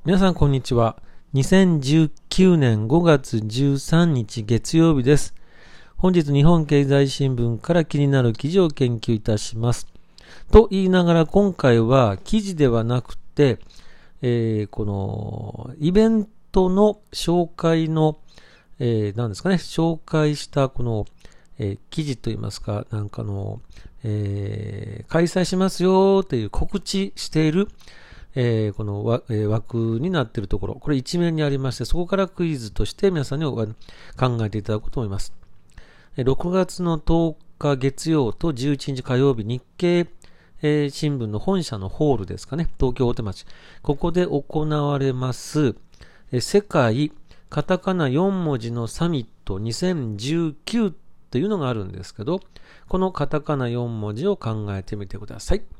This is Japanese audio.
皆さんこんにちは。2019年5月13日月曜日です。本日日本経済新聞から気になる記事を研究いたします。と言いながら今回は記事ではなくて、このイベントの紹介の、何ですかね、紹介したこの、記事といいますか、なんかの、開催しますよという告知しているこの枠になっているところ、これ一面にありまして、そこからクイズとして皆さんに考えていただこうと思います。6月の10日月曜と11日火曜日、日経新聞の本社のホールですかね、東京大手町。ここで行われます、世界カタカナ4文字のサミット2019というのがあるんですけど、このカタカナ4文字を考えてみてください。